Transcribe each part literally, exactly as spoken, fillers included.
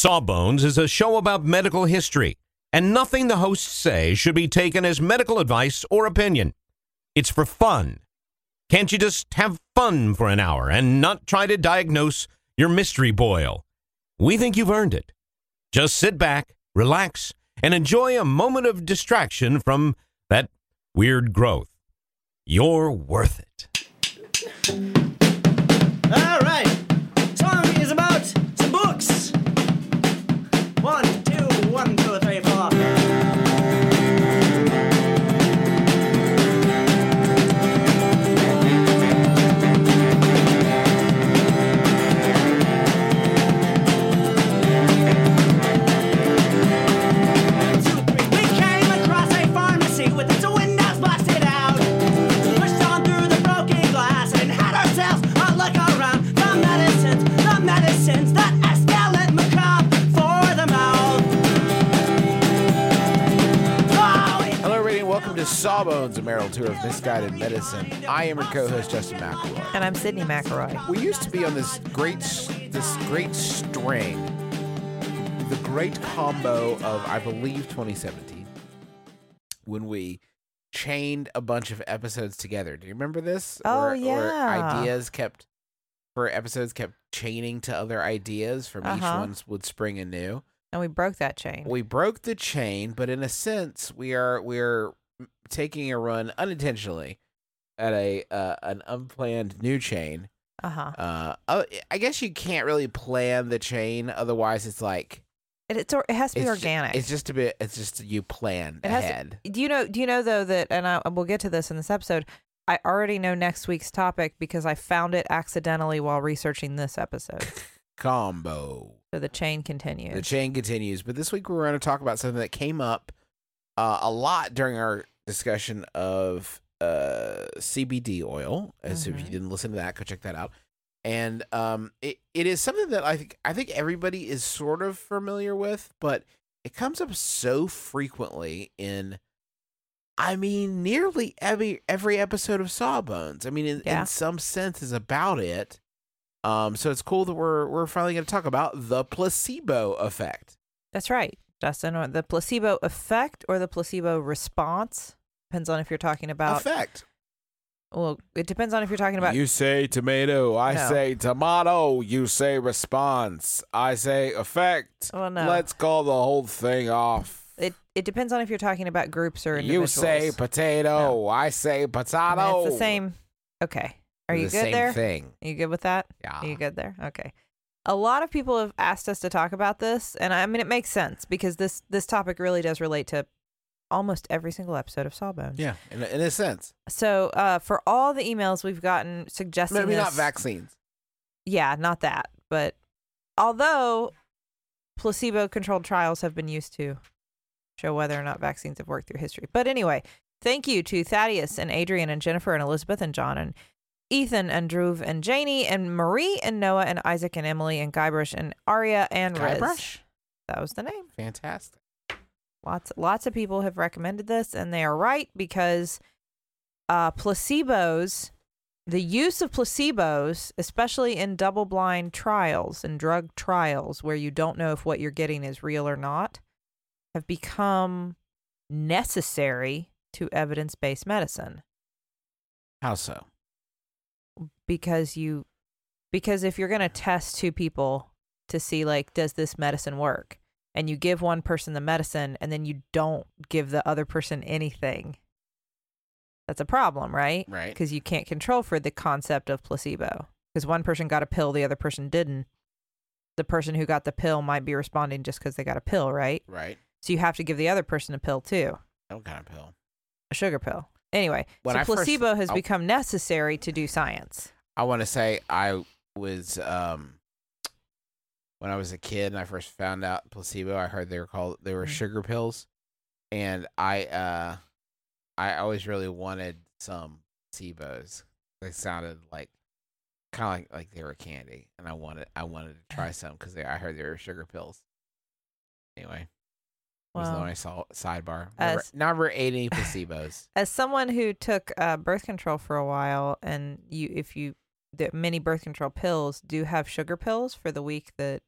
Sawbones is a show about medical history, and nothing the hosts say should be taken as medical advice or opinion. It's for fun. Can't you just have fun for an hour and not try to diagnose your mystery boil? We think you've earned it. Just sit back, relax, and enjoy a moment of distraction from that weird growth. You're worth it. All right. Song is about some books. One, two, one, two, three, four. Sawbones, a marital tour of misguided medicine. I am your co-host, Justin McElroy. And I'm Sydney McElroy. We used to be on this great, this great string, the great combo of, I believe, twenty seventeen, when we chained a bunch of episodes together. Do you remember this? Oh, or, yeah. Or ideas kept, for episodes kept chaining to other ideas from Uh-huh. each one would spring anew. And we broke that chain. We broke the chain, but in a sense, we are we are taking a run unintentionally at a uh, an unplanned new chain. Uh-huh. Uh, I guess you can't really plan the chain, otherwise it's like It, it's, it has to be it's organic. Ju- it's just a bit. It's just you plan It has to- ahead. do you know? Do you know though that? And I, we'll get to this in this episode. I already know next week's topic because I found it accidentally while researching this episode. Combo. So the chain continues. The chain continues, but this week we're going to talk about something that came up uh, a lot during our discussion of uh, C B D oil. As if you Mhm. didn't listen to that, go check that out. And um, it it is something that I think I think everybody is sort of familiar with, but it comes up so frequently in, I mean, nearly every every episode of Sawbones. I mean, in, Yeah. in some sense, is about it. Um, so it's cool that we're we're finally going to talk about the placebo effect. That's right, Justin. Or the placebo effect or the placebo response depends on if you're talking about. Effect. Well, it depends on if you're talking about. You say tomato, I No. say tomato. You say response, I say effect. Well, no. Let's call the whole thing off. It it depends on if you're talking about groups or You individuals. say potato, I say potato. I mean, it's the same. Okay. Are you the good same there? thing. Are you good with that? Yeah. Are you good there? Okay. A lot of people have asked us to talk about this, and I mean it makes sense because this this topic really does relate to almost every single episode of Sawbones. Yeah, in a, in a sense. So, uh, for all the emails we've gotten suggesting Maybe this, not vaccines. yeah, not that, but although placebo-controlled trials have been used to show whether or not vaccines have worked through history. But anyway, thank you to Thaddeus and Adrian and Jennifer and Elizabeth and John and Ethan and Drew and Janie and Marie and Noah and Isaac and Emily and Guybrush and Aria and Riz. Guybrush? That was the name. Fantastic. Lots lots of people have recommended this, and they are right because uh, placebos, the use of placebos, especially in double-blind trials and drug trials where you don't know if what you're getting is real or not, have become necessary to evidence-based medicine. How so? Because you, because if you're going to test two people to see, like, does this medicine work? And you give one person the medicine and then you don't give the other person anything, that's a problem, right? Right. Because you can't control for the concept of placebo. Because one person got a pill, the other person didn't. The person who got the pill might be responding just because they got a pill, right? Right. So you have to give the other person a pill too, What kind of pill? a sugar pill. Anyway, When so I first- placebo has I- become necessary to do science. I want to say I was um when I was a kid and I first found out placebo. I heard they were called they were Mm. sugar pills, and I uh I always really wanted some placebos. They sounded like kind of like, like they were candy, and I wanted I wanted to try some because I heard they were sugar pills. Anyway, was the Well, only saw sidebar. Never, as- never ate any placebos. as someone who took uh, birth control for a while, and you, if you, the many birth control pills do have sugar pills for the week that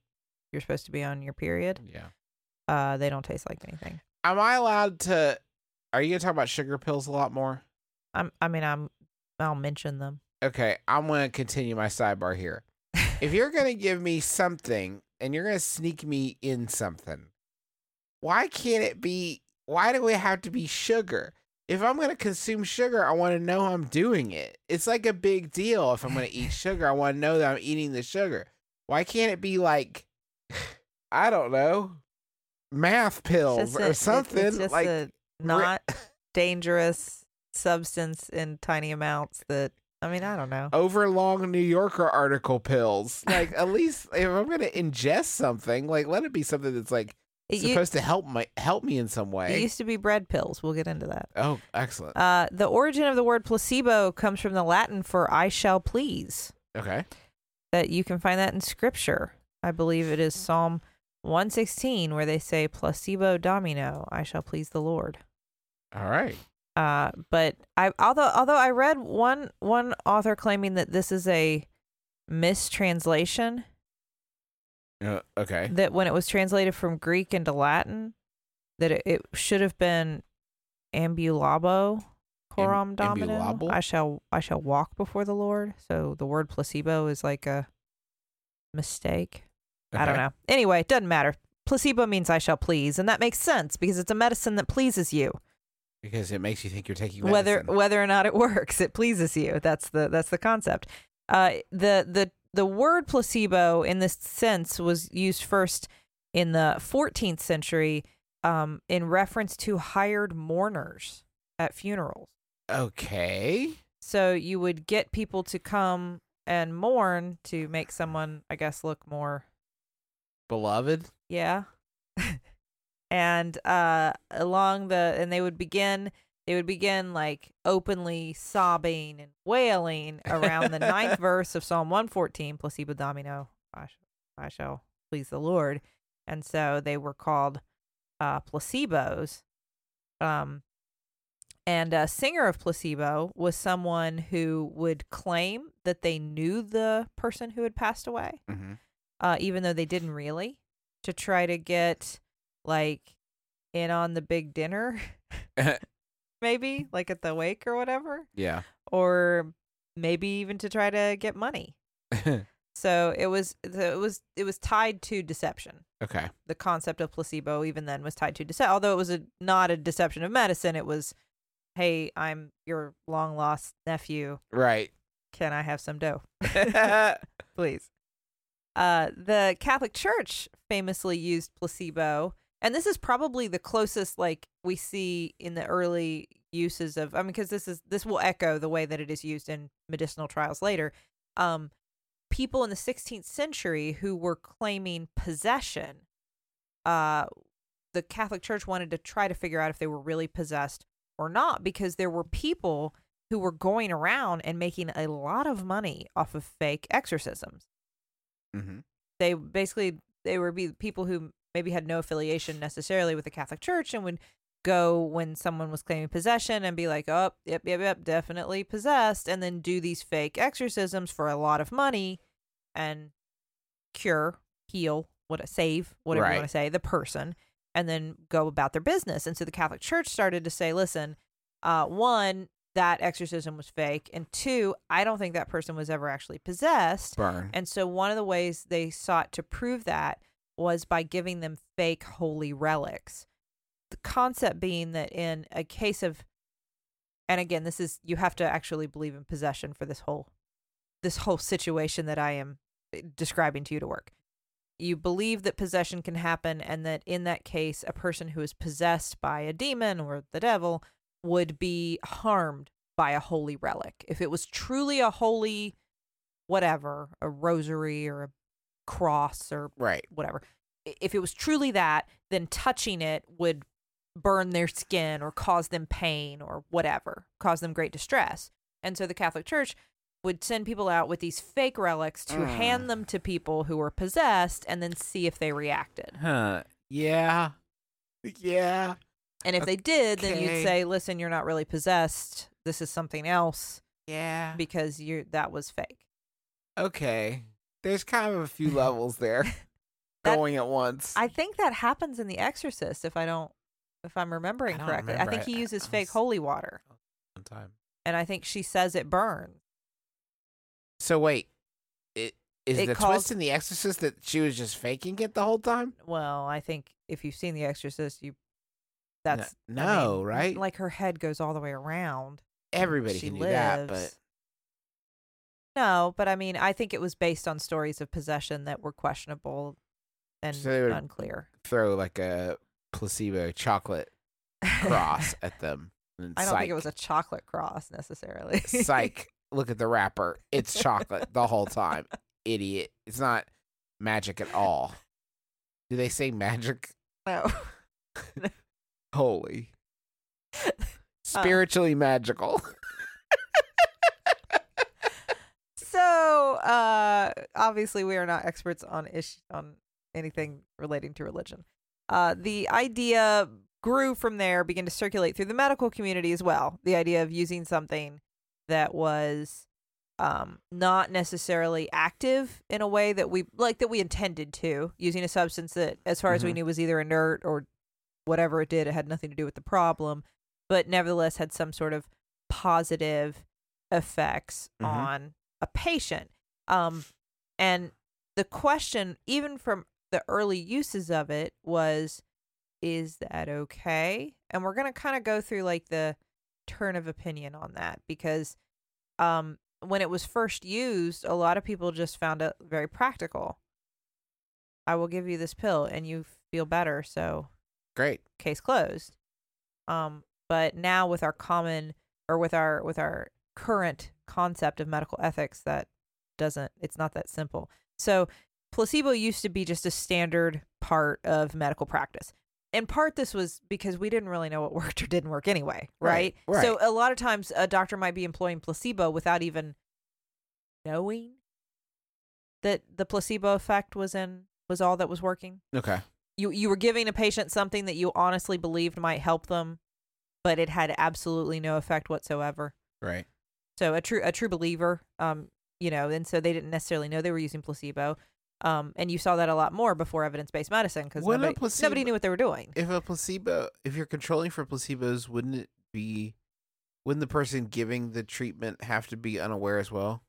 you're supposed to be on your period. Yeah. Uh, they don't taste like anything. Am I allowed to? Are you gonna talk about sugar pills a lot more? I'm. I mean, I'm. I'll mention them. Okay, I'm gonna continue my sidebar here. If you're gonna give me something and you're gonna sneak me in something, why can't it be? Why do it have to be sugar? If I'm gonna consume sugar, I want to know I'm doing it. It's like a big deal. If I'm gonna eat sugar, I want to know that I'm eating the sugar. Why can't it be like, I don't know, math pills Just or a- it's- something It's just like? a not dangerous substance in tiny amounts. That I mean, I don't know. Overlong New Yorker article pills. Like, at least if I'm gonna ingest something, like let it be something that's like It, u- supposed to help my help me in some it way. used to be bread pills. We'll get into that. Oh, excellent. Uh, the origin of the word placebo comes from the Latin for "I shall please." Okay. That you can find that in Scripture. I believe it is Psalm one sixteen where they say "Placebo Domino, I shall please the Lord." All right. Uh, but I although although I read one one author claiming that this is a mistranslation, Uh, okay. that when it was translated from Greek into Latin, that it, it should have been ambulabo coram Am- domino. ambulabo? I shall I shall walk before the Lord. So the word placebo is like a mistake. I don't Okay. know. Anyway, it doesn't matter. Placebo means I shall please, and that makes sense because it's a medicine that pleases you. Because it makes you think you're taking Whether medicine. whether or not it works, it pleases you. That's the that's the concept. Uh, the the the word placebo in this sense was used first in the fourteenth century, um, in reference to hired mourners at funerals. Okay. So you would get people to come and mourn to make someone, I guess, look more, Beloved. yeah. and uh, along the, and they would begin, they would begin like openly sobbing and wailing around the ninth verse of Psalm one fourteen, Placebo Domino, I, sh- I shall please the Lord. And so they were called uh, placebos. Um, and a singer of placebo was someone who would claim that they knew the person who had passed away, Mm-hmm. uh, even though they didn't really, to try to get like in on the big dinner, maybe like at the wake or whatever, Yeah. or maybe even to try to get money. So it was it was it was tied to deception. Okay. The concept of placebo even then was tied to deception. Although it was a not a deception of medicine, it was, hey, I'm your long lost nephew. Right. Can I have some dough, please? Uh, the Catholic Church famously used placebo, and this is probably the closest like we see in the early uses of. I mean, because this is this will echo the way that it is used in medicinal trials later. Um, people in the sixteenth century who were claiming possession, uh, the Catholic Church wanted to try to figure out if they were really possessed or not, because there were people who were going around and making a lot of money off of fake exorcisms. Mm-hmm. They basically, they were be people who maybe had no affiliation necessarily with the Catholic Church and would go when someone was claiming possession and be like, oh, yep, yep, yep, definitely possessed, and then do these fake exorcisms for a lot of money and cure, heal, what save, whatever Right. you want to say, the person, and then go about their business. And so the Catholic Church started to say, listen, uh, one, that exorcism was fake, and two, I don't think that person was ever actually possessed. Burn. And so one of the ways they sought to prove that was by giving them fake holy relics. The concept being that in a case of, and again, this is, you have to actually believe in possession for this whole, this whole situation that I am describing to you to work. You believe that possession can happen, and that in that case, a person who is possessed by a demon or the devil would be harmed by a holy relic. If it was truly a holy whatever, a rosary or a cross or Right. whatever, i- if it was truly that, then touching it would burn their skin or cause them pain or whatever, cause them great distress. And so the Catholic Church would send people out with these fake relics to Mm. hand them to people who were possessed and then see if they reacted. Huh. Yeah. Yeah. And if they did, then you'd Okay. say, listen, you're not really possessed. This is something else Yeah. because you that was fake. Okay. There's kind of a few levels there. That- going at once. I think that happens in The Exorcist, if I don't, if I'm remembering I don't correctly. remember. I think he I- uses I fake was- holy water, One time. and I think she says it burns. So wait, it is It the calls- twist in The Exorcist that she was just faking it the whole time? Well, I think if you've seen The Exorcist, you that's I no, mean, right? Like her head goes all the way around. Everybody she can do lives. that, but No, but I mean, I think it was based on stories of possession that were questionable and So they would- unclear. throw like a placebo chocolate cross at them. And I don't psych, think it was a chocolate cross necessarily. psych. Look at the wrapper. It's chocolate the whole time. Idiot. It's not magic at all. Do they say magic? No. Holy. Spiritually magical. So, uh, obviously, we are not experts on ish on anything relating to religion. Uh, the idea grew from there, began to circulate through the medical community as well. The idea of using something that was um, not necessarily active in a way that we like that we intended to, using a substance that, as far as we Mhm. knew, was either inert or whatever it did, it had nothing to do with the problem, but nevertheless had some sort of positive effects Mhm. on a patient. Um, and the question, even from the early uses of it, was, is that okay? And we're going to kind of go through like the turn of opinion on that, because um, when it was first used, a lot of people just found it very practical. I will give you this pill and you feel better, so Great. case closed. Um, but now with our common or with our with our current concept of medical ethics, that doesn't it's not that simple. So placebo used to be just a standard part of medical practice. In part, this was because we didn't really know what worked or didn't work anyway, right? Right, right. So a lot of times a doctor might be employing placebo without even knowing that the placebo effect was in was all that was working. Okay. You you were giving a patient something that you honestly believed might help them, but it had absolutely no effect whatsoever. Right. So a true a true believer, um, you know, and so they didn't necessarily know they were using placebo. Um, and you saw that a lot more before evidence-based medicine because Wouldn't a nobody, placebo- nobody knew what they were doing. If a placebo, if you're controlling for placebos, wouldn't it be, wouldn't the person giving the treatment have to be unaware as well?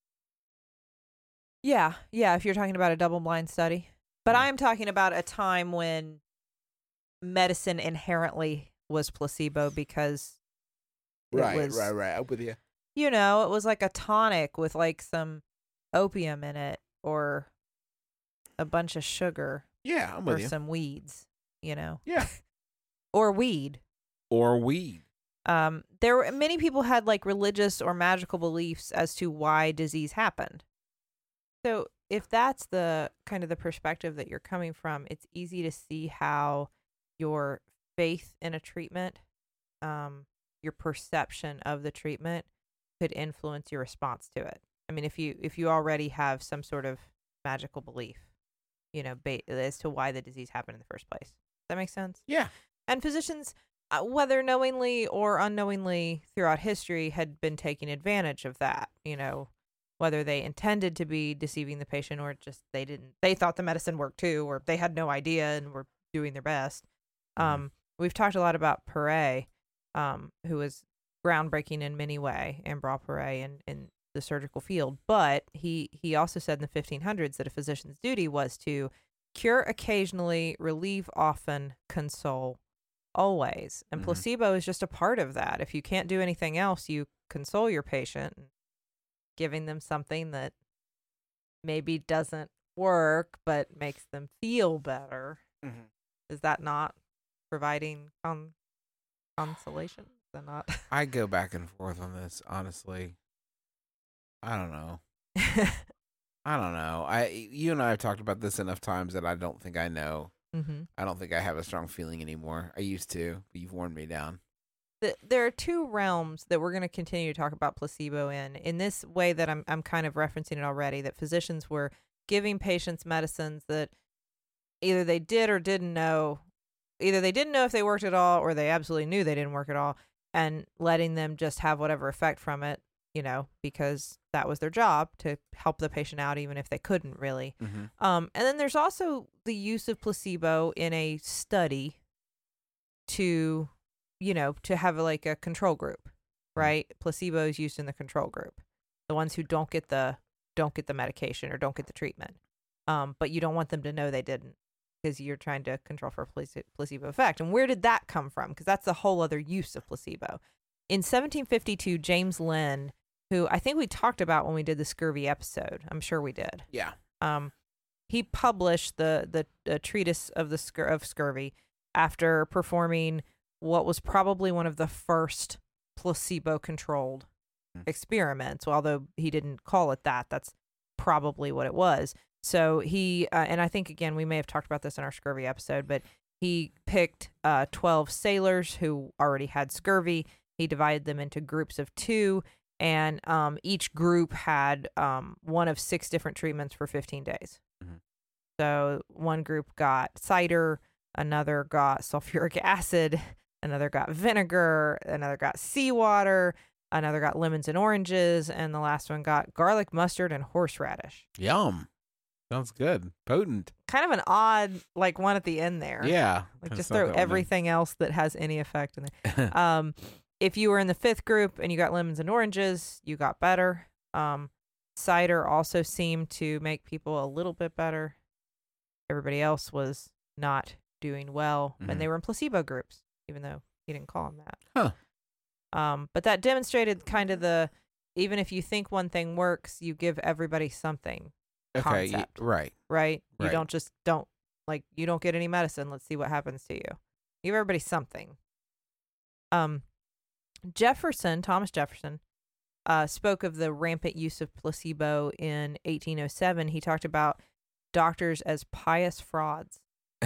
Yeah, yeah, if you're talking about a double-blind study. But Yeah. I'm talking about a time when medicine inherently was placebo because it was, right. I'm with you. you know, it was like a tonic with like some opium in it or a bunch of sugar Yeah, I'm or with you. some weeds, you know. Yeah. Or weed. Or weed. Um, there were many people had like religious or magical beliefs as to why disease happened. So if that's the kind of the perspective that you're coming from, it's easy to see how your faith in a treatment, um, your perception of the treatment could influence your response to it. I mean, if you if you already have some sort of magical belief, you know, ba- as to why the disease happened in the first place. Does that make sense? Yeah. And physicians, uh, whether knowingly or unknowingly throughout history, had been taking advantage of that, you know, whether they intended to be deceiving the patient or just they didn't, they thought the medicine worked too, or they had no idea and were doing their best. Mhm. Um, we've talked a lot about Perret, um, who was groundbreaking in many way, Ambroise Perret in, in the surgical field, but he, he also said in the fifteen hundreds that a physician's duty was to cure occasionally, relieve often, console always. And Mhm. placebo is just a part of that. If you can't do anything else, you console your patient, giving them something that maybe doesn't work but makes them feel better. Mhm. Is that not providing con- consolation? Is that not? I go back and forth on this, honestly. I don't know. I don't know. I you and I have talked about this enough times that I don't think I know. mm-hmm. I don't think I have a strong feeling anymore. I used to, but you've worn me down. The, there are two realms that we're going to continue to talk about placebo in. In this way that I'm I'm kind of referencing it already, that physicians were giving patients medicines that either they did or didn't know, either they didn't know if they worked at all or they absolutely knew they didn't work at all, and letting them just have whatever effect from it, you know, because that was their job to help the patient out, even if they couldn't really. Mm-hmm. Um, and then there's also the use of placebo in a study to, you know, to have like a control group, right? Placebo is used in the control group, the ones who don't get the don't get the medication or don't get the treatment. Um, but you don't want them to know they didn't, because you're trying to control for place- placebo effect. And where did that come from? Because that's the whole other use of placebo. In seventeen fifty-two, James Lind, who I think we talked about when we did the scurvy episode, I'm sure we did. Yeah. Um, he published the the, the treatise of the scur- of scurvy after performing what was probably one of the first placebo-controlled Mm. experiments. Well, although he didn't call it that, that's probably what it was. So he, uh, and I think, again, we may have talked about this in our scurvy episode, but he picked uh, twelve sailors who already had scurvy. He divided them into groups of two, and um, each group had um, one of six different treatments for fifteen days. Mm-hmm. So one group got cider, another got sulfuric acid, another got vinegar, another got seawater, another got lemons and oranges, and the last one got garlic, mustard, and horseradish. Yum. Sounds good. Potent. Kind of an odd, like, one at the end there. Yeah. Like, Kinda just stuck throw that one in. everything else that has any effect in there. um, if you were in the fifth group and you got lemons and oranges, you got better. Um, cider also seemed to make people a little bit better. Everybody else was not doing well, Mhm. and they were in placebo groups, even though he didn't call them that. Huh. Um, but that demonstrated kind of the, even if you think one thing works, you give everybody something. Okay. y- Concept. right. Right? You Right. don't just don't like you don't get any medicine. Let's see what happens to you. You give everybody something. Um, Jefferson, Thomas Jefferson, uh, spoke of the rampant use of placebo in eighteen oh seven. He talked about doctors as pious frauds.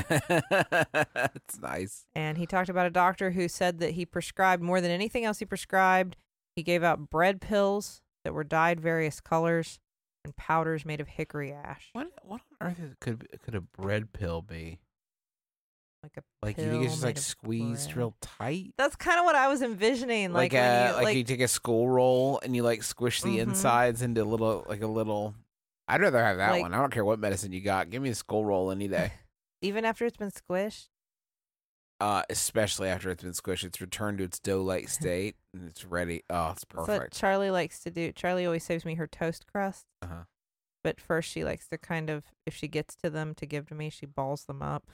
That's nice. And he talked about a doctor who said that he prescribed more than anything else he prescribed. He gave out bread pills that were dyed various colors and powders made of hickory ash. What what on earth is, could could a bread pill be? Like a Like you pill get just like made of squeezed bread. real tight? That's kind of what I was envisioning. Like, Like, when uh, you, like, like, you take a school roll and you like squish the Mhm. insides into a little like a little. I'd rather have that Like- one. I don't care what medicine you got. Give me a skull roll any day. even after it's been squished. Uh, especially after it's been squished, it's returned to its dough-like state and it's ready. Oh, it's That's what perfect. Charlie likes to do. Charlie always saves me her toast crust. Uh-huh. But first, she likes to kind of, if she gets to them to give to me, she balls them up.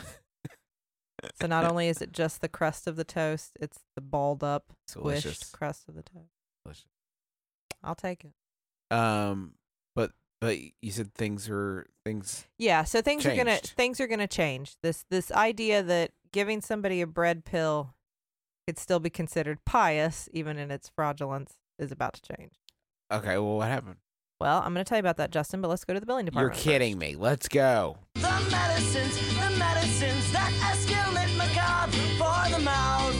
So not only is it just the crust of the toast, it's the balled up, squished Delicious. crust of the toast. Delicious. I'll take it. Um, but but you said things are things. Yeah, so things are gonna Changed. things are gonna change. This this idea that giving somebody a bread pill could still be considered pious, even in its fraudulence, is about to change. Okay, well, what happened? Well, I'm going to tell you about that, Justin, but let's go to the billing You're department. kidding first. me. Let's go. The medicines, the medicines that escalate macabre for the mouth.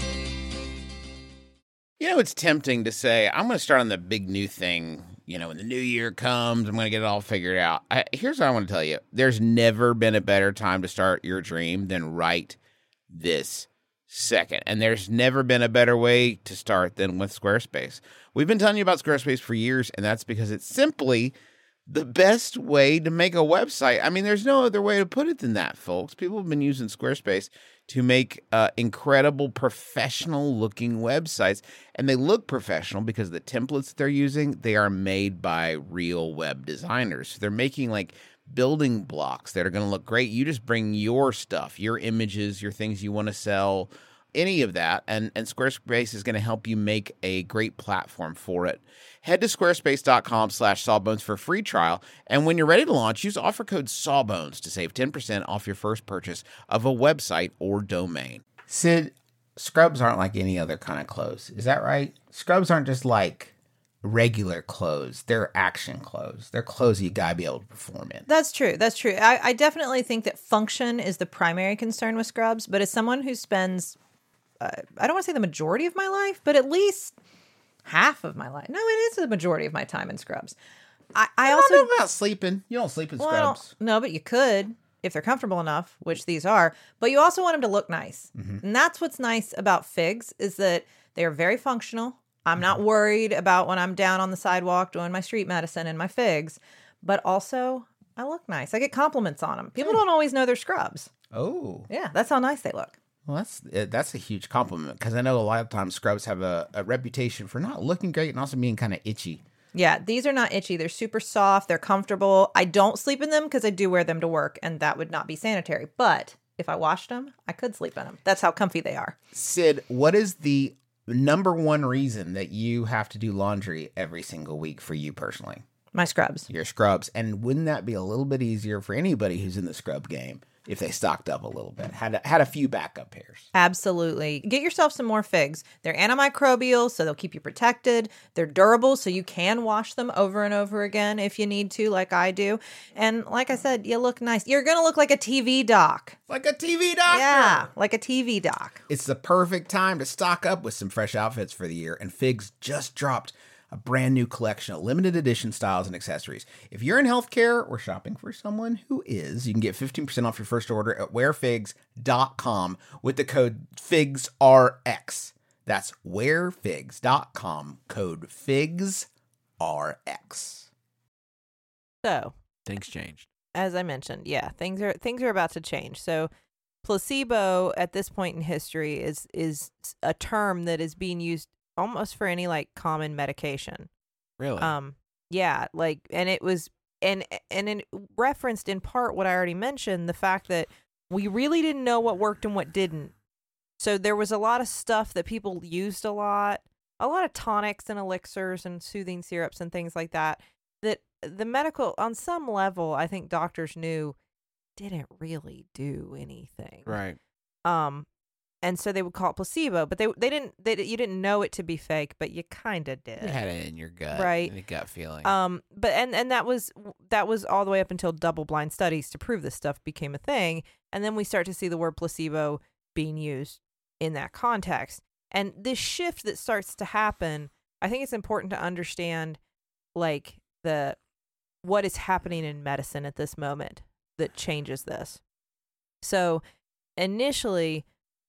You know, it's tempting to say, I'm going to start on the big new thing. You know, when the new year comes, I'm going to get it all figured out. I, here's what I want to tell you. There's never been a better time to start your dream than right this second. And there's never been a better way to start than with Squarespace. We've been telling you about Squarespace for years, and that's because it's simply the best way to make a website. I mean, there's no other way to put it than that, folks. People have been using Squarespace to make uh, incredible professional-looking websites, and they look professional because the templates that they're using, they are made by real web designers. So they're making, like, building blocks that are going to look great. You just bring your stuff, your images, your things you want to sell, any of that, and, and Squarespace is going to help you make a great platform for it. Head to squarespace.com slash sawbones for a free trial, and when you're ready to launch, use offer code sawbones to save ten percent off your first purchase of a website or domain. Sid, scrubs aren't like any other kind of clothes. Is that right? Scrubs aren't just like regular clothes. They're action clothes. They're clothes you gotta be able to perform in. That's true. That's true. I, I definitely think that function is the primary concern with scrubs, but as someone who spends, uh, I don't want to say the majority of my life, but at least half of my life. No, it is the majority of my time in scrubs. I, I, I also don't know about sleeping. You don't sleep in Well, I don't- scrubs. no, but you could if they're comfortable enough, which these are. But you also want them to look nice, Mm-hmm. and that's what's nice about figs is that they are very functional. I'm not worried about when I'm down on the sidewalk doing my street medicine and my figs, but also I look nice. I get compliments on them. People don't always know they're scrubs. Oh, Yeah, that's how nice they look. well, that's uh, that's a huge compliment because I know a lot of times scrubs have a, a reputation for not looking great and also being kind of itchy. Yeah, these are not itchy. They're super soft. They're comfortable. I don't sleep in them because I do wear them to work, and that would not be sanitary. But if I washed them, I could sleep in them. That's how comfy they are. Sid, what is the number one reason that you have to do laundry every single week for you personally? My scrubs. Your scrubs. And wouldn't that be a little bit easier for anybody who's in the scrub game if they stocked up a little bit, had a, had a few backup pairs? Absolutely. Get yourself some more figs. They're antimicrobial, so they'll keep you protected. They're durable, so you can wash them over and over again if you need to, like I do. And like I said, you look nice. You're going to look like a T V doc. Like a T V doctor. Yeah, like a T V doc. It's the perfect time to stock up with some fresh outfits for the year, and Figs just dropped a brand new collection of limited edition styles and accessories. If you're in healthcare or shopping for someone who is, you can get fifteen percent off your first order at wear figs dot com with the code FIGSRX. That's wear figs dot com, code FIGSRX. So, Things changed. as I mentioned, yeah, things are things are about to change. So, placebo at this point in history is is a term that is being used almost for any like common medication. Really? Um, yeah, like, and it was, and and it referenced in part what I already mentioned, the fact that we really didn't know what worked and what didn't. So there was a lot of stuff that people used a lot, a lot of tonics and elixirs and soothing syrups and things like that, that the medical, on some level, I think doctors knew didn't really do anything. right. Um, and so they would call it placebo, but they they didn't they you didn't know it to be fake, but you kind of did. You had it in your gut. Right. In a gut feeling. Um, but and and that was that was all the way up until double-blind studies to prove this stuff became a thing, and then we start to see the word placebo being used in that context. And this shift that starts to happen, I think it's important to understand, like, the what is happening in medicine at this moment that changes this. So initially,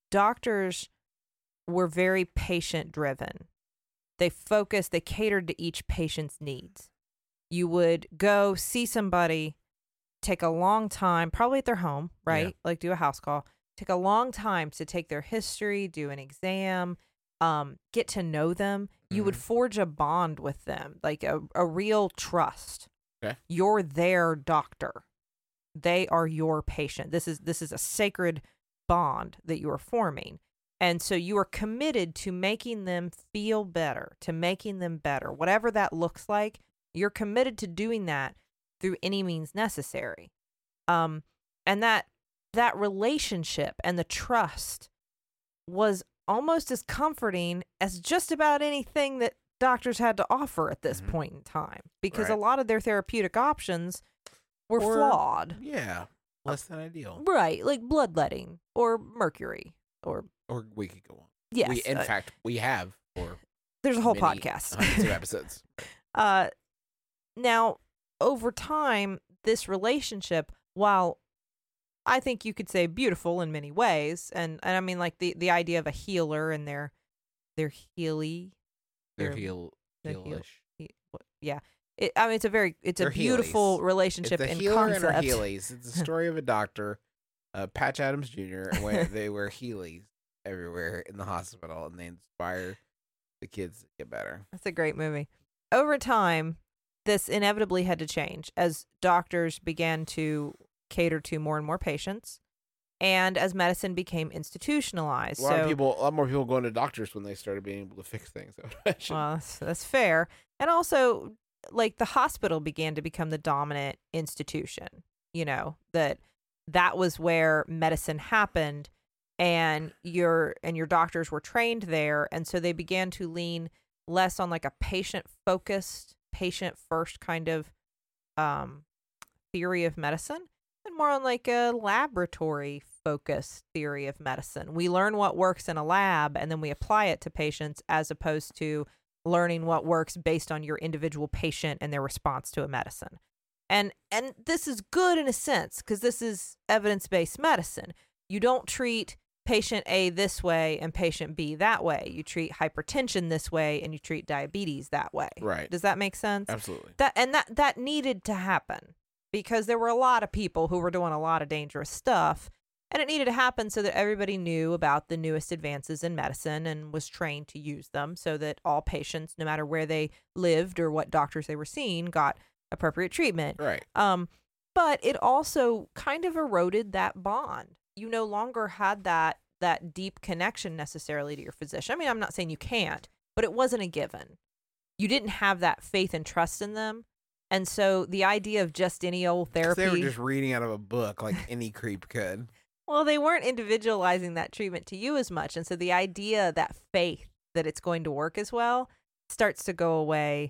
doctors were very patient driven. They focused, they catered to each patient's needs. You would go see somebody, take a long time, probably at their home, right? Yeah. Like do a house call, take a long time to take their history, do an exam, um, get to know them. You would Mhm. forge a bond with them, like a, a real trust. Okay. You're their doctor. They are your patient. This is this is a sacred bond that you are forming. And so you are committed to making them feel better, to making them better. Whatever that looks like, you're committed to doing that through any means necessary. Um, and that that relationship and the trust was almost as comforting as just about anything that doctors had to offer at this Mhm. point in time, because a Right. lot of their therapeutic options were Or- flawed. Yeah. Less than ideal. Right, like bloodletting or mercury or Or we could go on. yes, We, in uh, fact, we have for there's a whole many podcast. hundreds of episodes. Uh, now, over time, this relationship, while I think you could say beautiful in many ways, and, and I mean like the, the idea of a healer and their their healy, They're They're- heel, they're heel- heelish. he- what- yeah. It, I mean, it's a very it's They're a beautiful Heelys. relationship It's a in healer and her concept. Heelys. It's the story of a doctor, uh, Patch Adams Junior, where they wear Heelys everywhere in the hospital, and they inspire the kids to get better. That's a great movie. Over time, this inevitably had to change as doctors began to cater to more and more patients, and as medicine became institutionalized. A lot so, of people, a lot more people going to doctors when they started being able to fix things. I would imagine. well, that's, that's fair. And also, like, the hospital began to become the dominant institution. You know, that that was where medicine happened, and your and your doctors were trained there, and so they began to lean less on like a patient focused, patient first kind of um theory of medicine, and more on like a laboratory focused theory of medicine. We learn what works in a lab and then we apply it to patients, as opposed to learning what works based on your individual patient and their response to a medicine. And and this is good in a sense, because this is evidence-based medicine. You don't treat patient A this way and patient B that way. You treat hypertension this way and you treat diabetes that way. Right. Does that make sense? Absolutely. That and that that needed to happen because there were a lot of people who were doing a lot of dangerous stuff, and it needed to happen so that everybody knew about the newest advances in medicine and was trained to use them so that all patients, no matter where they lived or what doctors they were seeing, got appropriate treatment. Right. Um, but it also kind of eroded that bond. You no longer had that that deep connection necessarily to your physician. I mean, I'm not saying you can't, but it wasn't a given. You didn't have that faith and trust in them. And so the idea of just any old 'Cause therapy. They were just reading out of a book like any creep could. Well, they weren't individualizing that treatment to you as much. And so the idea, that faith that it's going to work as well, starts to go away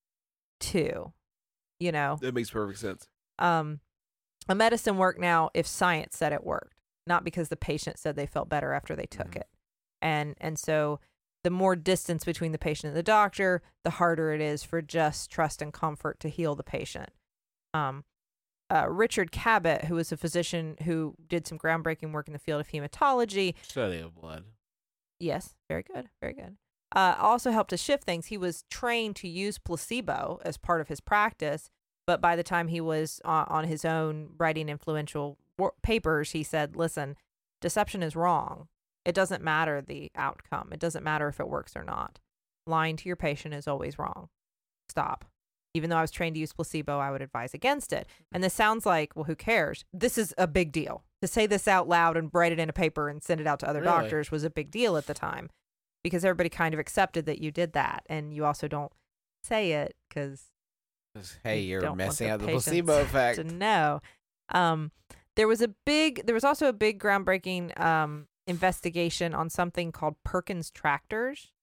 too. You know, That makes perfect sense. um, a medicine worked now if science said it worked, not because the patient said they felt better after they took Mhm. it. And and so the more distance between the patient and the doctor, the harder it is for just trust and comfort to heal the patient. Um, uh, Richard Cabot, who was a physician who did some groundbreaking work in the field of hematology, Study of blood. yes, very good, very good. Uh, also helped to shift things. He was trained to use placebo as part of his practice, but by the time he was on, on his own writing influential wor- papers, he said, listen, deception is wrong. It doesn't matter the outcome. It doesn't matter if it works or not. Lying to your patient is always wrong. Stop. Even though I was trained to use placebo, I would advise against it. And this sounds like, well, who cares? This is a big deal. To say this out loud and write it in a paper and send it out to other Really? doctors was a big deal at the time because everybody kind of accepted that you did that. And you also don't say it because Hey, you you're don't want messing the up the patients placebo effect. to know. Um, there was a big, there was also a big groundbreaking um, investigation on something called Perkins tractors.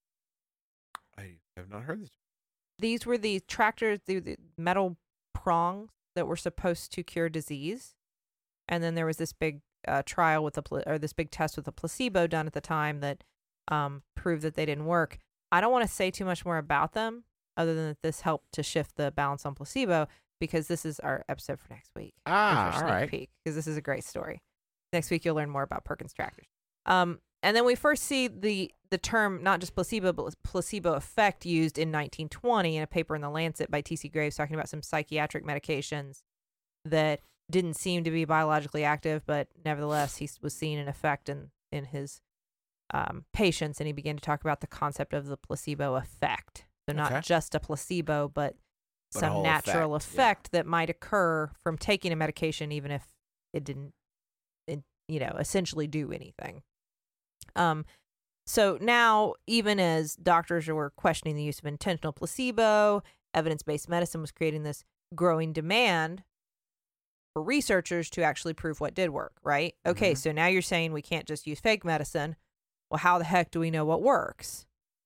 I have not heard this. These were the tractors, the, the metal prongs that were supposed to cure disease. And then there was this big uh, trial with a, pla- or this big test with a placebo done at the time that um, proved that they didn't work. I don't want to say too much more about them other than that this helped to shift the balance on placebo because this is our episode for next week. Ah, Here's your all sneak right. peek, because this is a great story. Next week you'll learn more about Perkins tractors. Um, and then we first see the the term not just placebo but placebo effect used in nineteen twenty in a paper in the Lancet by T C Graves talking about some psychiatric medications that didn't seem to be biologically active, but nevertheless he was seeing an effect in in his um, patients, and he began to talk about the concept of the placebo effect. So not Okay. just a placebo, but But a some whole natural effect, effect, yeah. that might occur from taking a medication, even if it didn't, it, you know, essentially do anything. Um, so now, even as doctors were questioning the use of intentional placebo, evidence-based medicine was creating this growing demand for researchers to actually prove what did work, right? Okay, Mhm. so now you're saying we can't just use fake medicine. Well, how the heck do we know what works?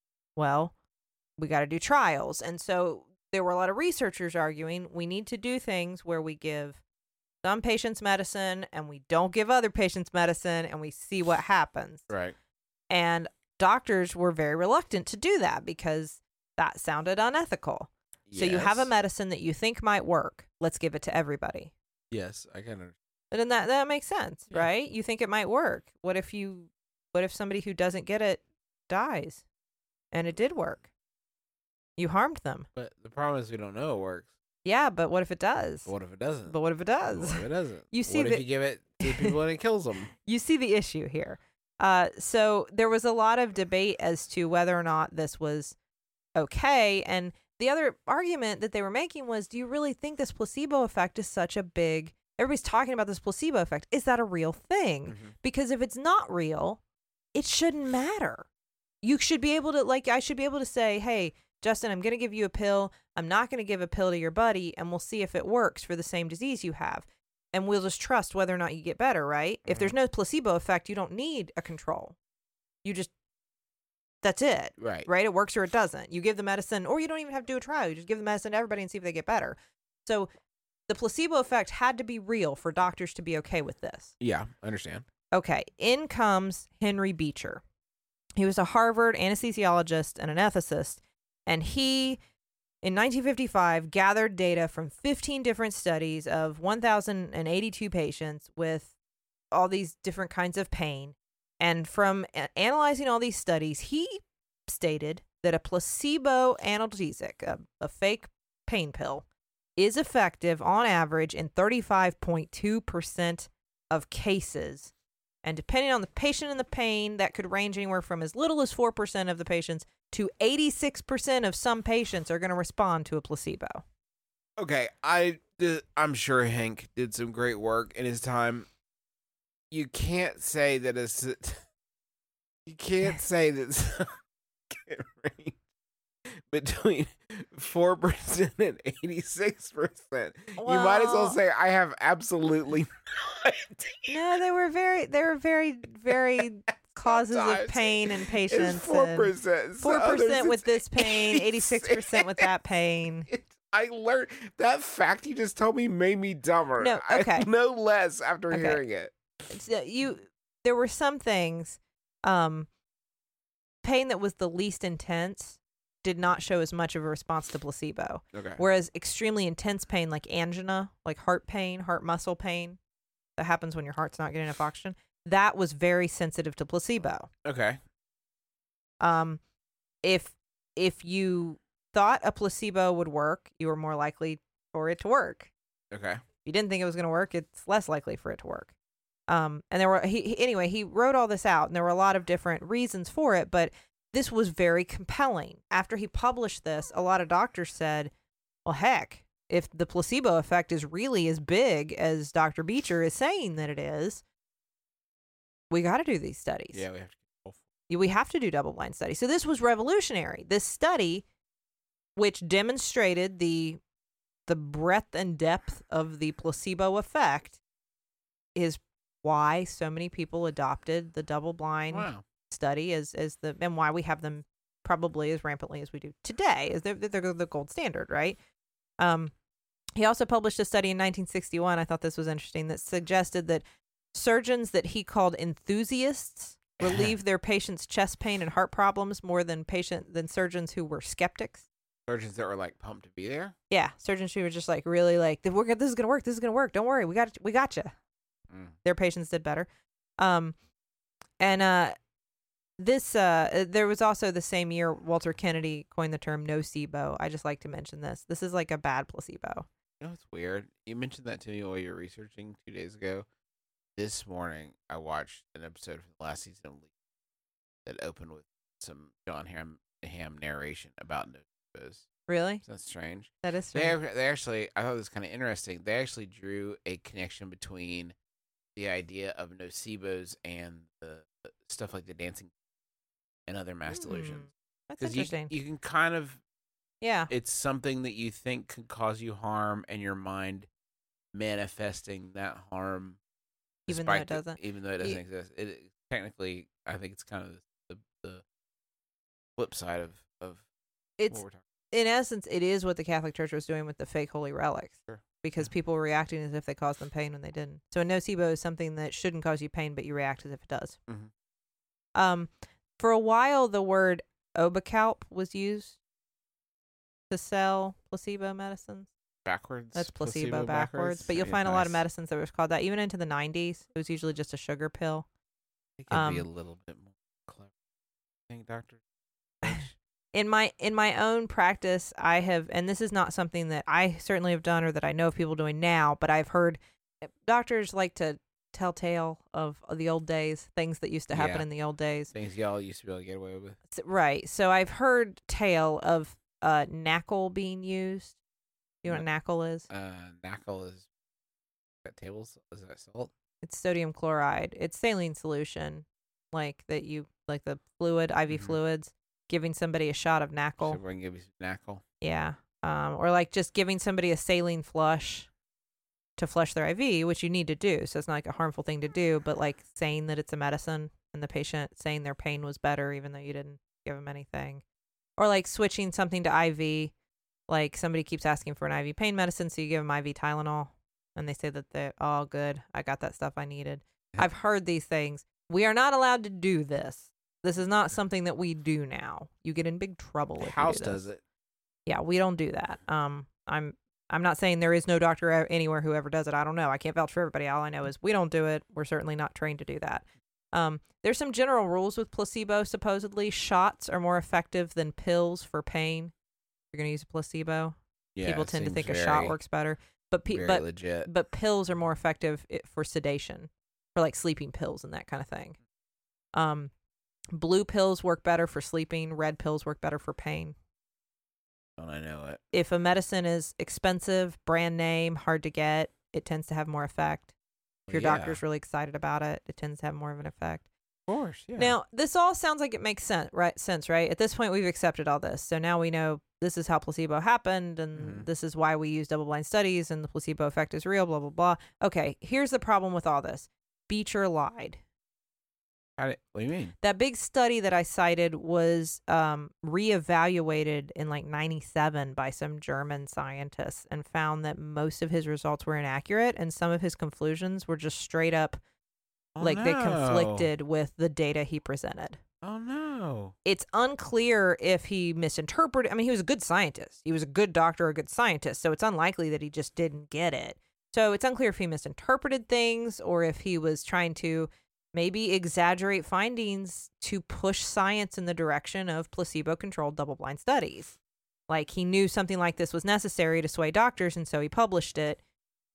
Well, we got to do trials. And so there were a lot of researchers arguing we need to do things where we give some patients medicine and we don't give other patients medicine and we see what happens. Right. And doctors were very reluctant to do that because that sounded unethical. So you have a Yes. medicine that you think might work. Let's give it to everybody. Yes, I kind of. But then that that makes sense, Yeah. right? You think it might work. What if you what if somebody who doesn't get it dies? And it did work. You harmed them. But the problem is we don't know it works. Yeah, but what if it does? What if it doesn't? But what if it What does? if it doesn't? You see what the- if you give it to people and it kills them? You see the issue here. Uh, so there was a lot of debate as to whether or not this was okay. And the other argument that they were making was, do you really think this placebo effect is such a big, everybody's talking about this placebo effect. Is that a real thing? Mhm. Because if it's not real, it shouldn't matter. You should be able to, like, I should be able to say, hey, Justin, I'm going to give you a pill. I'm not going to give a pill to your buddy, and we'll see if it works for the same disease you have. And we'll just trust whether or not you get better, right? If there's no placebo effect, you don't need a control. You just, that's it, Right. right? It works or it doesn't. You give the medicine, or you don't even have to do a trial. You just give the medicine to everybody and see if they get better. So the placebo effect had to be real for doctors to be okay with this. Yeah, I understand. Okay, in comes Henry Beecher. He was a Harvard anesthesiologist and an ethicist, and he, in nineteen fifty-five, gathered data from fifteen different studies of one thousand eighty-two patients with all these different kinds of pain, And from a- analyzing all these studies, he stated that a placebo analgesic, a, a fake pain pill, is effective on average in thirty-five point two percent of cases. And depending on the patient and the pain, that could range anywhere from as little as four percent of the patients to eighty-six percent of some patients are going to respond to a placebo. Okay, I did, I'm sure Hank did some great work in his time. You can't say that it's you can't say that range between four percent and eighty-six percent. You might as well Well- say I have absolutely no idea. No, they were very, they were very, very causes of Sometimes pain in patients. It's four percent. Four percent with this pain, eighty-six percent with that pain. I learned that fact you just told me made me dumber. No, okay. I, no less after Okay. hearing it. So you, there were some things, um, pain that was the least intense did not show as much of a response to placebo. Okay. Whereas extremely intense pain, like angina, like heart pain, heart muscle pain, that happens when your heart's not getting enough oxygen, that was very sensitive to placebo. Okay. Um, if if you thought a placebo would work, you were more likely for it to work. Okay. If you didn't think it was going to work, it's less likely for it to work. Um, and there were he, he anyway, he wrote all this out, and there were a lot of different reasons for it, but this was very compelling. After he published this, a lot of doctors said, "Well, heck, if the placebo effect is really as big as Doctor Beecher is saying that it is, we got to do these studies. Yeah, we have to. We have to do double-blind studies." So this was revolutionary. This study, which demonstrated the the breadth and depth of the placebo effect, is why so many people adopted the double-blind Wow. study as as the and why we have them probably as rampantly as we do today. Is they're, they're the gold standard, right? Um, he also published a study in nineteen sixty-one. I thought this was interesting, that suggested that surgeons that he called enthusiasts relieved their patients' chest pain and heart problems more than patient than surgeons who were skeptics. Surgeons that were like pumped to be there. Yeah, surgeons who were just like really like, we're gonna, this is gonna work. This is gonna work. Don't worry, we got we got you. Mm. Their patients did better. Um, and uh, this uh, there was also the same year Walter Kennedy coined the term nocebo. I just like to mention this. This is like a bad placebo. You know, it's weird. You mentioned that to me while you were researching two days ago. This morning, I watched an episode from the last season of Legion that opened with some John Hamm, Hamm narration about nocebos. Really? Isn't that strange? That is They, strange. they actually, I thought this was kind of interesting. They actually drew a connection between the idea of nocebos and the the stuff like the dancing and other mass Hmm, delusions. That's 'Cause you, interesting. you can kind of, Yeah. it's something that you think could cause you harm, and your mind manifesting that harm, Even though it despite the- doesn't. even though it doesn't You- exist. It it- technically, I think it's kind of the the flip side of of It's what we're talking. in essence, it is what the Catholic Church was doing with the fake holy relics. Sure. Because Yeah. people were reacting as if they caused them pain when they didn't. So a nocebo is something that shouldn't cause you pain, but you react as if it does. Mhm. Um, for a while, the word Obacalp was used to sell placebo medicines. Backwards. That's placebo, backwards. But you'll Yeah, find a lot of nice. medicines that was called that. Even into the nineties, it was usually just a sugar pill. It could be a um, little bit more clever. I think, Doctor. in my in my own practice, I have, and this is not something that I certainly have done or that I know of people doing now, but I've heard doctors like to tell tale of the old days, things that used to happen Yeah. in the old days. Things y'all used to be able to get away with. S- Right. So I've heard tale of uh, N A C L being used. You know what N A C L is? Uh, N A C L is that tables. Is that salt? It's sodium chloride. It's saline solution, like that you like the fluid, I V Mhm. fluids. Giving somebody a shot of N A C L. So we're gonna give you some N A C L. Yeah. Um, or like just giving somebody a saline flush to flush their I V, which you need to do. So it's not like a harmful thing to do, but like saying that it's a medicine and the patient saying their pain was better even though you didn't give them anything. Or like switching something to I V. Like somebody keeps asking for an I V pain medicine, so you give them I V Tylenol and they say that they're all good. I got that stuff I needed. Yeah. I've heard these things. We are not allowed to do this. This is not something that we do now. You get in big trouble if House you do does this. it. Yeah, we don't do that. Um, I'm I'm not saying there is no doctor a- anywhere who ever does it. I don't know. I can't vouch for everybody. All I know is we don't do it. We're certainly not trained to do that. Um, there's some general rules with placebo. Supposedly, shots are more effective than pills for pain. If you're going to use a placebo. Yeah, People it tend to seems think a very- shot works better, but pe- very but legit. but pills are more effective i- for sedation, for like sleeping pills and that kind of thing. Um, blue pills work better for sleeping. Red pills work better for pain. Don't I know it? If a medicine is expensive, brand name, hard to get, it tends to have more effect. If Well, your yeah. doctor's really excited about it, it tends to have more of an effect. Of course, yeah. Now, this all sounds like it makes sense, right? Sense, right? At this point, we've accepted all this, so now we know this is how placebo happened, and Mhm. this is why we use double-blind studies, and the placebo effect is real. Blah blah blah. Okay, here's the problem with all this: Beecher lied. How did- what do you mean? That big study that I cited was um, reevaluated in like ninety-seven by some German scientists and found that most of his results were inaccurate, and some of his conclusions were just straight up Oh, like they no. conflicted with the data he presented. Oh no. It's unclear if he misinterpreted. I mean, he was a good scientist. He was a good doctor, a good scientist. So it's unlikely that he just didn't get it. So it's unclear if he misinterpreted things or if he was trying to maybe exaggerate findings to push science in the direction of placebo-controlled double-blind studies. Like he knew something like this was necessary to sway doctors, and so he published it,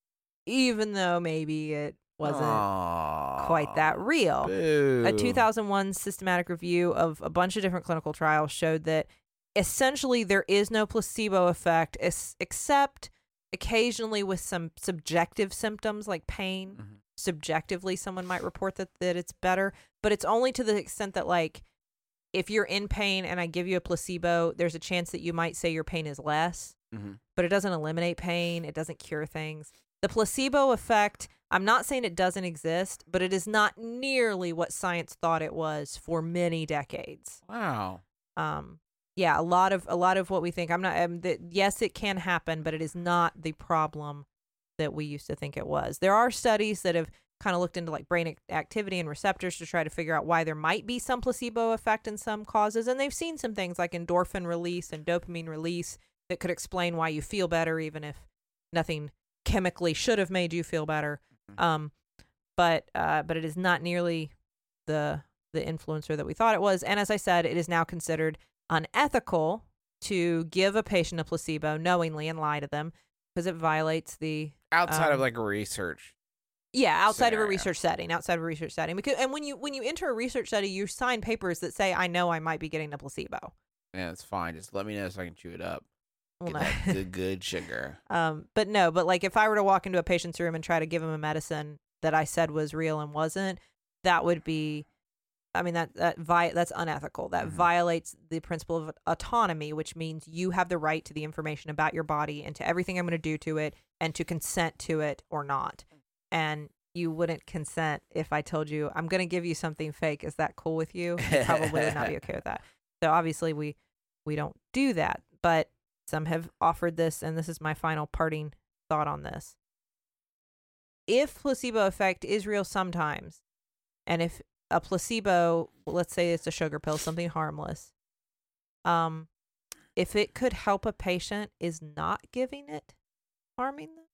even though maybe it wasn't Aw, quite that real. boo. A two thousand one systematic review of a bunch of different clinical trials showed that essentially there is no placebo effect es- except occasionally with some subjective symptoms like pain. Mhm. Subjectively, someone might report that, that it's better, but it's only to the extent that, like, if you're in pain and I give you a placebo, there's a chance that you might say your pain is less, Mhm. but it doesn't eliminate pain. It doesn't cure things. The placebo effect, I'm not saying it doesn't exist, but it is not nearly what science thought it was for many decades. Wow. Um, yeah, a lot of a lot of what we think. I'm not. Um, the, yes, it can happen, but it is not the problem that we used to think it was. There are studies that have kind of looked into like brain ac- activity and receptors to try to figure out why there might be some placebo effect in some causes, and they've seen some things like endorphin release and dopamine release that could explain why you feel better, even if nothing chemically should have made you feel better. Um, but uh, but it is not nearly the the influencer that we thought it was. And as I said, it is now considered unethical to give a patient a placebo knowingly and lie to them because it violates the Outside of Um, like a research. yeah outside of a Scenario. research setting outside of a research setting because and when you when you enter a research study, you sign papers that say I know I might be getting a placebo. Yeah, it's fine. Just let me know so I can chew it up. Well, Get no. that good, good sugar. Um, but no, but like if I were to walk into a patient's room and try to give him a medicine that I said was real and wasn't, that would be, I mean, that, that vi- that's unethical. That Mhm. violates the principle of autonomy, which means you have the right to the information about your body and to everything I'm going to do to it and to consent to it or not. And you wouldn't consent if I told you I'm going to give you something fake. Is that cool with you? You probably would not be okay with that. So obviously we, we don't do that, but some have offered this, and this is my final parting thought on this. If placebo effect is real sometimes, and if a placebo, let's say it's a sugar pill, something harmless, um, if it could help a patient, is not giving it harming them?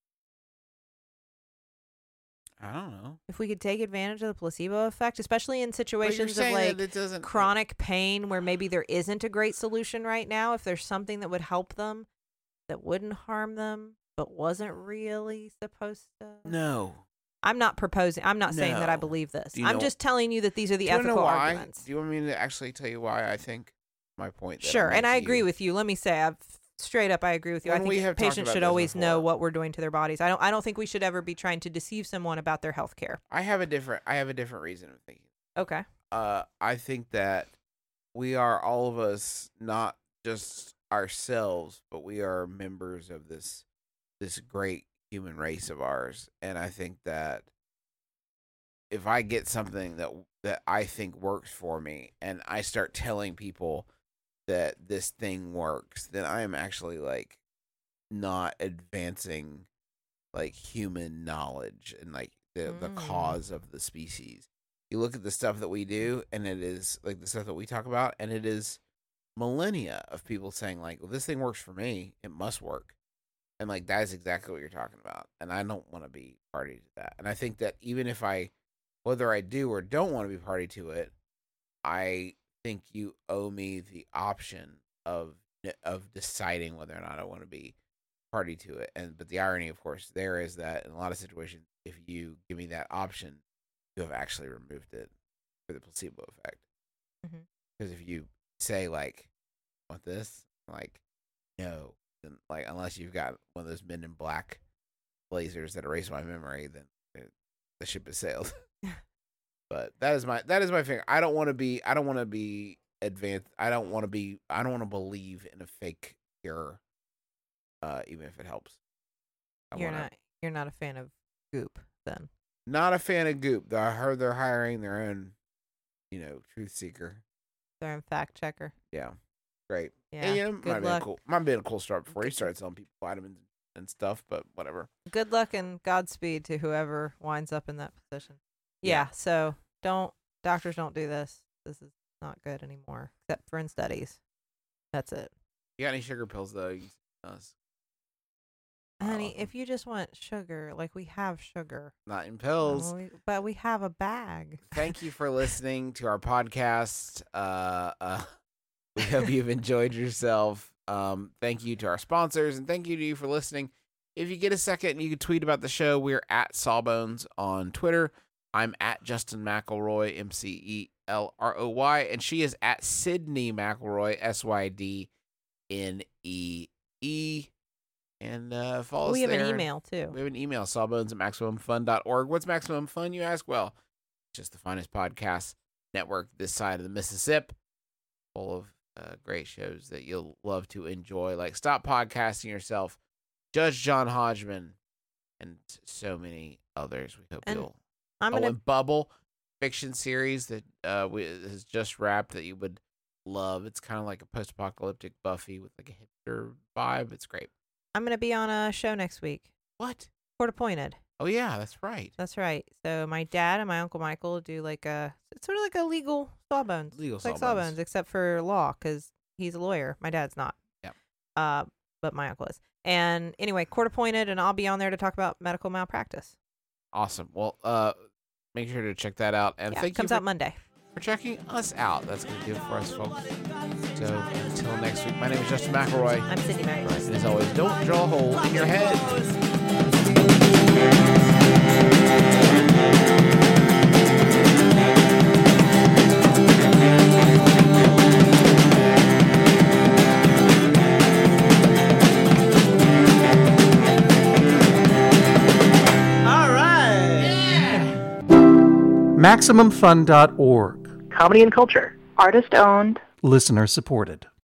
I don't know. If we could take advantage of the placebo effect, especially in But you're situations of saying like that it doesn't chronic pain where maybe there isn't a great solution right now, if there's something that would help them that wouldn't harm them but wasn't really supposed to. No. I'm not proposing. I'm not saying that I No. believe this. Do you I'm know- just telling you that these are the Do you wanna know ethical why? arguments. Do you want me to actually tell you why I think my point? That I Sure, made and to I agree you? with you. Let me say, I've straight up, I agree with you. I When think we have talked patients about should this always know before. what we're doing to their bodies. I don't. I don't think we should ever be trying to deceive someone about their health care. I have a different. I have a different reason of thinking. Okay. Uh, I think that we are all of us not just ourselves, but we are members of this this great human race of ours, and I think that if I get something that that I think works for me, and I start telling people that this thing works, then I am actually like not advancing like human knowledge and like the the Mm. cause of the species. You look at the stuff that we do, and it is like the stuff that we talk about, and it is millennia of people saying like, "Well, this thing works for me; it must work," and like that is exactly what you're talking about. And I don't want to be party to that. And I think that even if I whether I do or don't want to be party to it, I think you owe me the option of of deciding whether or not I want to be party to it. And but the irony, of course, there is that in a lot of situations, if you give me that option, you have actually removed it for the placebo effect. Because Mhm. if you say like, "Want this?" like, no, then like unless you've got one of those Men in Black lasers that erase my memory, then it, the ship has sailed. But that is my that is my thing. I don't want to be. I don't want to be advanced. I don't want to be. I don't want to believe in a fake cure, uh, even if it helps. I You're wanna, not you're not a fan of Goop then. not a fan of Goop. I heard they're hiring their own, you know, truth seeker. They're in fact checker. Yeah, great. Yeah. And, you know, Good might have been a luck. cool. Might have been a cool start before he started selling people vitamins and stuff. But whatever. Good luck and Godspeed to whoever winds up in that position. Yeah, Yeah. so don't doctors don't do this. This is not good anymore, except for in studies. That's it. You got any sugar pills though? You can send us. Honey, Awesome. if you just want sugar, like we have sugar. Not in pills. Oh, we- but we have a bag. Thank you for listening to our podcast. Uh, uh, we hope you've enjoyed yourself. Um, thank you to our sponsors, and thank you to you for listening. If you get a second, you can tweet about the show. We're at Sawbones on Twitter. I'm at Justin McElroy, M C E L R O Y, and she is at Sydney McElroy, S Y D N E E. And uh, follow We us have there. an email too. We have an email, sawbones at maximum fun dot org. What's Maximum Fun, you ask? Well, it's just the finest podcast network this side of the Mississippi, full of uh, great shows that you'll love to enjoy, like Stop Podcasting Yourself, Judge John Hodgman, and so many others. We hope And you'll... I'm oh, gonna and Bubble, fiction series that uh, we, has just wrapped that you would love. It's kind of like a post-apocalyptic Buffy with like a hipster vibe. It's great. I'm gonna be on a show next week. What? Court appointed. Oh, yeah, that's right. That's right. So my dad and my uncle Michael do like a it's sort of like a legal Sawbones. Legal It's like Sawbones. Sawbones, except for law, because he's a lawyer. My dad's not. Yep. Uh, but my uncle is. And anyway, court appointed, and I'll be on there to talk about medical malpractice. Awesome. Well, uh, make sure to check that out. And Yeah, thank it comes you for, out Monday. for checking us out. That's going to do it for us, folks. So until next week, my name is Justin McElroy. I'm Sydney McElroy. And as always, don't drill a hole in your head. All right. Maximum Fun dot org. Comedy and culture. Artist owned. Listener supported.